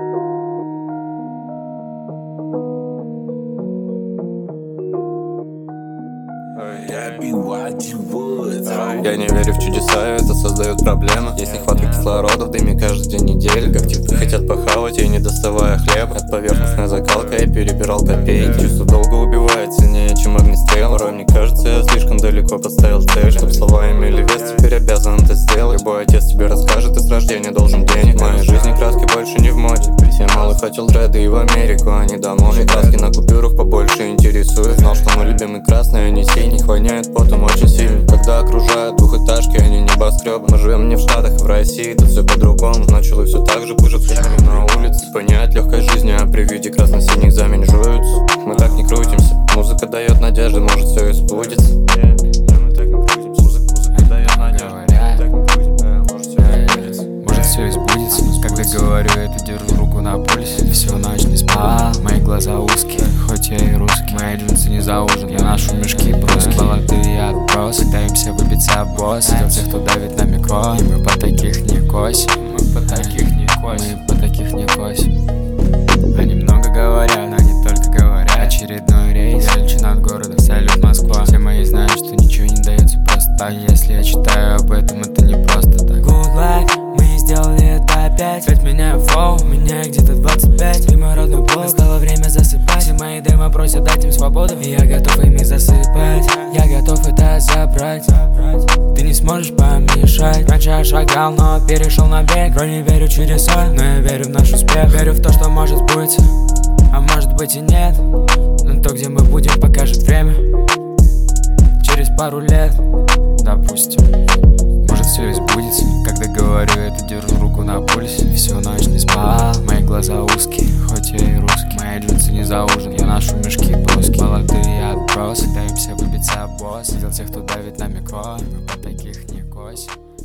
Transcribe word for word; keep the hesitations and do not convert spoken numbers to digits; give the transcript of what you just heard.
Я не верю в чудеса, это создает проблемы. Есть нехватка кислорода в дыме каждый день недели. Как типы хотят похавать, и не доставая хлеб. От поверхностной закалка я перебирал копейки. Чувство долго убивает сильнее, чем огнестрел. Порой мне кажется, я слишком далеко поставил цель. Чтоб слова имели вес, теперь обязан это сделать. Любой отец тебе расскажет, ты с рождения должен денег. В моей жизни краски больше не в моде. Я малый хотел дреды и в Америку, а не домой. И краски на купюрах побольше интересует. Знал, что мой любимый красный, а не синий. Воняет потом очень сильно, когда окружают двухэтажки, а не небоскребы. Мы живем не в Штатах, а в России, тут все по-другому. Ночью и все так же пышут флягами на улице. Понять легкой жизни, а при виде красно-синих замен жуются. Мы так не крутимся, музыка дает надежду, может все и сбудется. Может все и сбудется, когда говорю это, держу руку на пульсе. Всю ночь не спал, мои глаза узкие, хоть я и русский. Мои джинсы не заужены, я ношу мешки бруски. Молодые отбросы, пытаемся выбиться в босс. Видел тех, кто давит на микро, и мы по таких не косим. Мы по таких не косим, мы по таких не косим. Они много говорят, но они только говорят. Очередной рейс, я лечу над городом, салют Москва. Все мои знают, что ничего не дается просто так. Если я читаю об этом, это не просто так. Good luck, мы сделали это опять. Опять меняю флоу, у меня где-то двадцать пять. И мой родной блог, настало время засыпать. Все мои демо просят дать им свободу, и я готов ими засыпать. Я готов это забрать, ты не сможешь помешать. Раньше я шагал, но перешел на бег. Вроде не верю в чудеса, но я верю в наш успех. Верю в то, что может сбыться, а может быть и нет. Но то, где мы будем, покажет время. Через пару лет, допустим. Может все и сбудется, когда говорю это, держу руку на пульсе. Всю ночь не спал, мои глаза узкие, хоть я и русский. Мои джинсы не заужены, я ношу мешки бруски. Молодые отбросы, пытаемся выбиться в босс. Видел тех, кто давит на микро, мы по таких не косим.